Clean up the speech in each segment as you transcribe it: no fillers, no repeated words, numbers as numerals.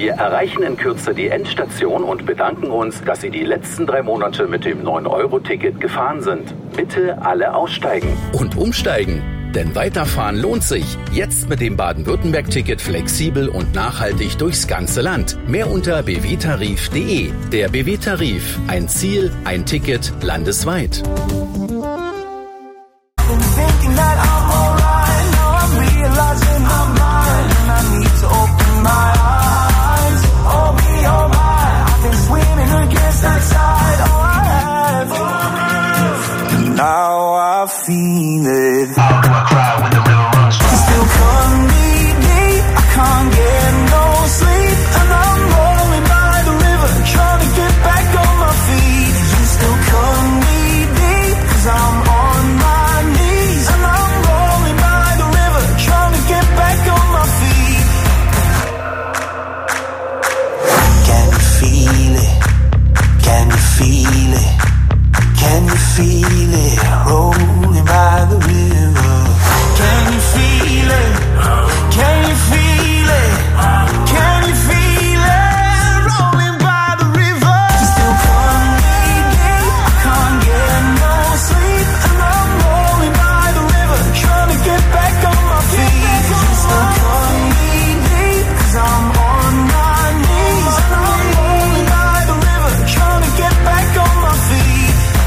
Wir erreichen in Kürze die Endstation und bedanken uns, dass Sie die letzten 3 Monate mit dem 9-Euro-Ticket gefahren sind. Bitte alle aussteigen. Und umsteigen. Denn weiterfahren lohnt sich. Jetzt mit dem Baden-Württemberg-Ticket flexibel und nachhaltig durchs ganze Land. Mehr unter bwtarif.de. Der BW-Tarif. Ein Ziel, ein Ticket, landesweit. Now I feel it. How do I cry when the river runs dry? Still calling me deep. I can't get no sleep, and I'm rolling by the river, trying to get back on my feet. You still calling me deep, 'cause I'm on my knees, and I'm rolling by the river, trying to get back on my feet. Can you feel it? Can you feel it? Can you feel it rolling by the river? Can you feel it? Can you feel it? Can you feel it rolling by the river? Still calling me deep. I can't get no sleep, and I'm rolling by the river, trying to get back on my feet. Still calling me deep, 'cause I'm on my knees, and I'm rolling by the river, trying to get back on my feet.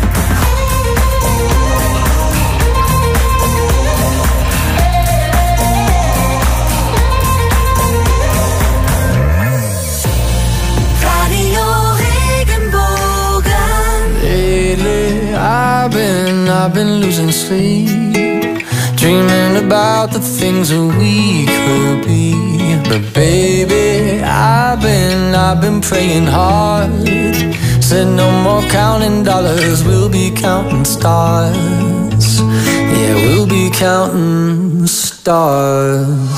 I've been losing sleep, dreaming about the things that we could be. But baby, I've been praying hard. Said no more counting dollars, we'll be counting stars. Yeah, we'll be counting stars.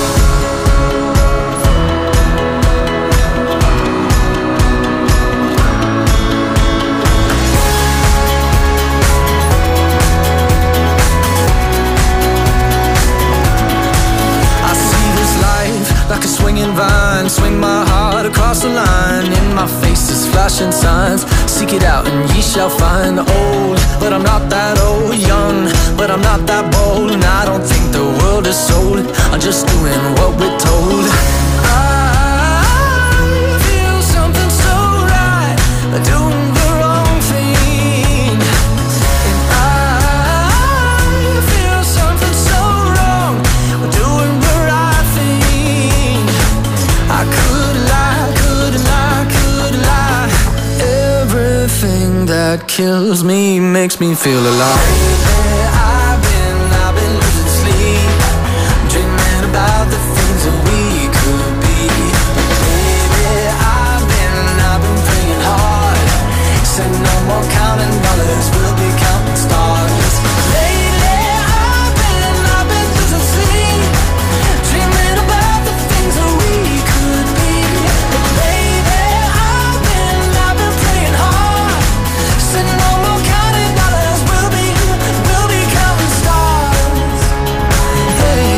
Like a swinging vine, swing my heart across the line. In my face is flashing signs. Seek it out and ye shall find. Old, but I'm not that old. Young, but I'm not that bold. And I don't think the world is sold. I'm just doing what we're told. I feel something so right, doing the wrong thing. And I feel something so wrong, doing the right thing. I could lie, couldn't lie, could lie. Everything that kills me makes me feel alive. I've been losing sleep, dreaming about the things that we could be. Baby, I've been praying hard. Said no more counting dollars, we'll be counting stars. Lately, I've been losing sleep, dreaming about the things that we could be. But baby, I've been praying hard. Said no more counting dollars, we'll be counting stars. Hey.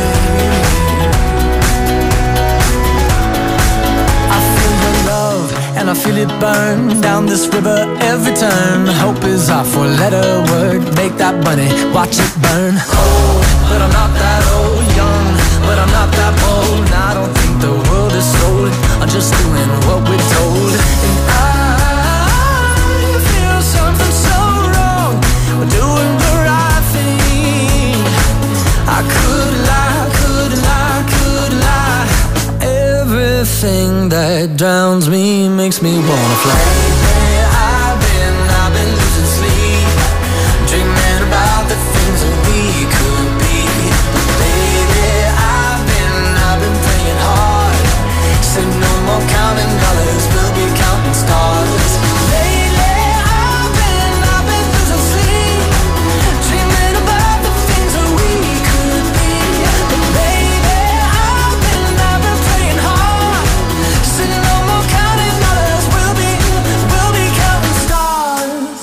I feel the love and I feel it burn down this river every turn. Hope is our four-letter word. Make that money, watch it burn. Old, but I'm not that old. Young, but I'm not that bold. And I don't think the world is sold. I'm just doing what we're told. And I feel something so wrong, we're doing the right thing. I could lie, couldn't lie, could lie. Everything that drowns me makes me wanna fly. I've been losing sleep, dreaming about the things that we could be. Baby, I've been praying hard. Said no more counting dollars, we'll be counting stars. Lately, I've been losing sleep, dreaming about the things that we could be. But baby, I've been praying hard. Said no more counting dollars, we'll be counting stars.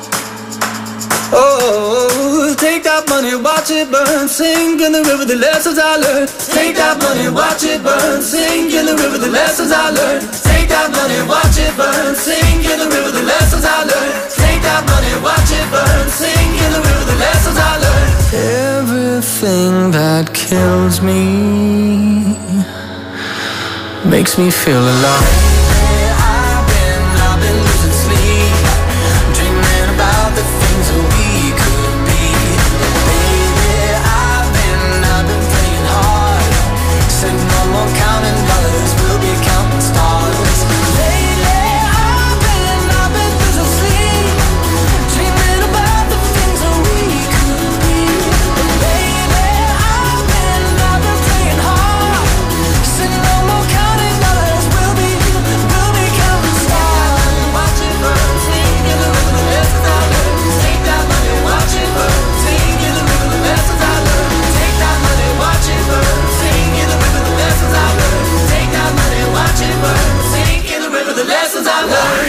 Oh, take that money, watch it burn. Sink in the river, the lessons I learned. Take that money, watch it burn. Sink in the river, the lessons I learned. Take that money, watch it burn. Sink in the river, the lessons I learned. Take that money, watch it burn. Sink in the river, the lessons I learned. Everything that kills me makes me feel alive. I've been losing sleep, dreaming about the things that we could be. Baby, I've been praying hard. Said no more counting dollars, we'll be counting stars. Lately, I've been losing sleep, dreaming about the things that we could be. Baby, I've been praying hard. Said no more counting dollars, we'll be counting stars. Watch it burn, sing in the river, the lessons I learned. Take that money, watch it burn, sing in the river, the lessons I learned. Take that money, watch it burn, sing in the river, the lessons I learned. Take that money, watch it burn, sing in the river, the lessons I learned.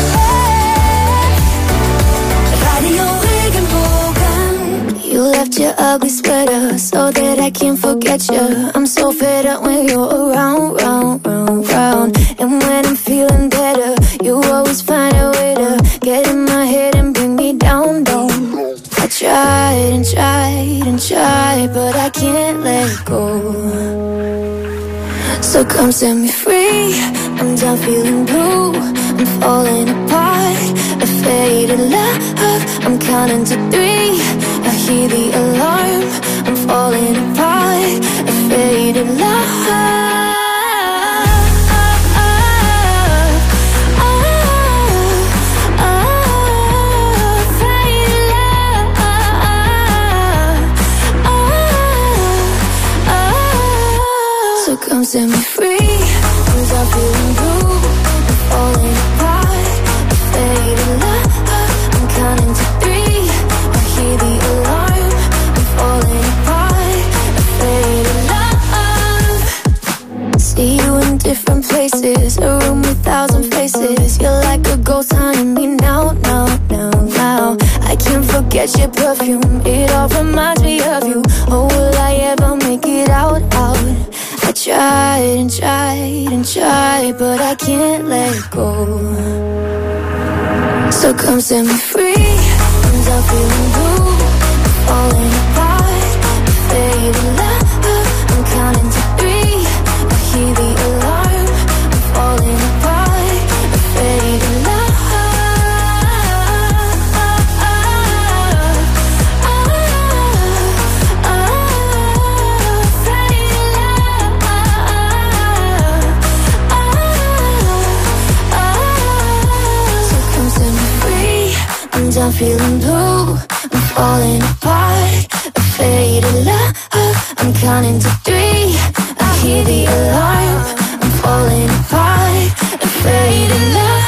Radio Regenbogen. You left your ugly sweater so that I can't forget you. I'm so fed up when you're around, round. And when I'm feeling better, you always find a way to get in my head and bring me down. I tried and tried and tried, but I can't let go. So come set me free. I'm done feeling blue. I'm falling apart. A faded love. I'm counting to 3. I hear the alarm. I'm falling apart. A faded love. So come set me free. I'm done feeling blue. I'm falling apart. A faded love. I'm counting to 3. I hear the alarm. I'm falling apart. A faded love. See you in different places. A room with 1,000 faces. You're like a ghost haunting me now. I can't forget your perfume. It all reminds me of you. Oh, will I ever make it out? I tried and tried and tried, but I can't let go. So come set me free. I'm done feeling blue. I'm falling apart. Faded love. I'm counting to 3. I hear the alarm. I'm falling apart. Faded love. I'm feeling blue, I'm falling apart. A faded love, I'm counting to 3. I hear the alarm, I'm falling apart. A faded love.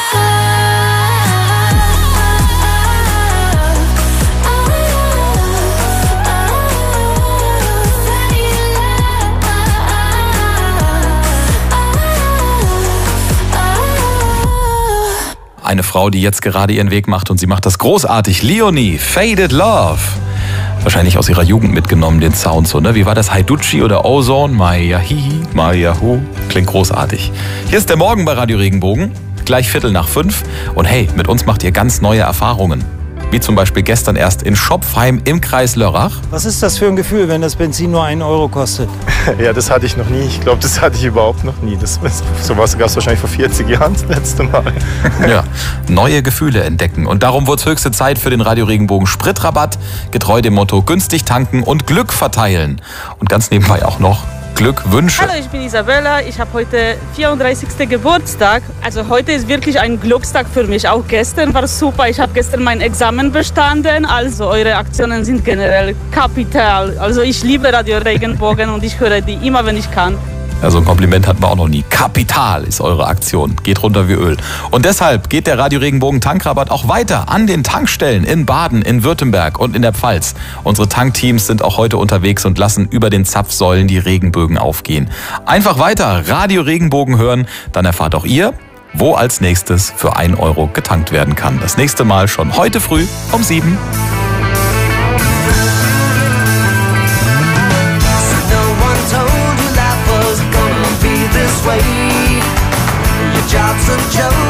Eine Frau, die jetzt gerade ihren Weg macht, und sie macht das großartig. Leonie, Faded Love. Wahrscheinlich aus ihrer Jugend mitgenommen, den Sound so, ne? Wie war das? Haiduchi oder Ozone? Maya Hihi, Maya Hu. Klingt großartig. Hier ist der Morgen bei Radio Regenbogen. Gleich 4:45. Und hey, mit uns macht ihr ganz neue Erfahrungen. Wie zum Beispiel gestern erst in Schopfheim im Kreis Lörrach. Was ist das für ein Gefühl, wenn das Benzin nur 1 Euro kostet? Ja, das hatte ich noch nie. Ich glaube, das hatte ich überhaupt noch nie. Sowas gab es wahrscheinlich vor 40 Jahren das letzte Mal. Ja, neue Gefühle entdecken. Und darum wird es höchste Zeit für den Radio Regenbogen Spritrabatt. Getreu dem Motto günstig tanken und Glück verteilen. Und ganz nebenbei auch noch Glückwünsche. Hallo, ich bin Isabella. Ich habe heute 34. Geburtstag. Also heute ist wirklich ein Glückstag für mich. Auch gestern war super. Ich habe gestern mein Examen bestanden. Also eure Aktionen sind generell kapital. Also ich liebe Radio Regenbogen und ich höre die immer, wenn ich kann. Also ein Kompliment hatten wir auch noch nie. Kapital ist eure Aktion. Geht runter wie Öl. Und deshalb geht der Radio Regenbogen Tankrabatt auch weiter an den Tankstellen in Baden, in Württemberg und in der Pfalz. Unsere Tankteams sind auch heute unterwegs und lassen über den Zapfsäulen die Regenbögen aufgehen. Einfach weiter Radio Regenbogen hören, dann erfahrt auch ihr, wo als nächstes für 1 Euro getankt werden kann. Das nächste Mal schon heute früh um 7. Way. joke.